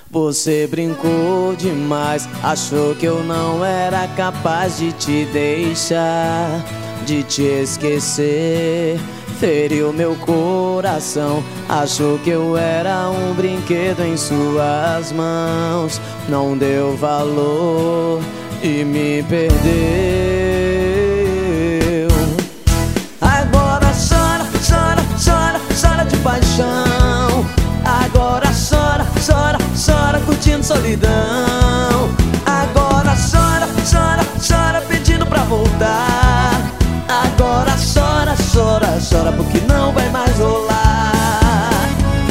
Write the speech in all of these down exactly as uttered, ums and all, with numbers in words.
Você brincou demais, achou que eu não era capaz de te deixar, de te esquecer. Feriu meu coração, achou que eu era um brinquedo em suas mãos. Não deu valor e me perdeu. Agora chora, chora, chora, chora de paixão. Agora chora, chora, chora curtindo solidão. Agora chora, chora, chora pedindo pra voltar. Agora chora, chora, chora porque não vai mais rolar.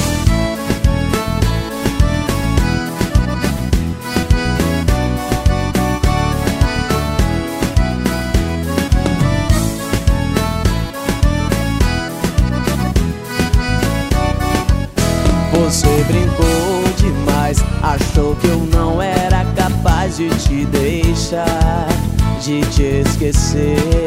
Você brincou demais, achou que eu não era capaz de te deixar, de te esquecer.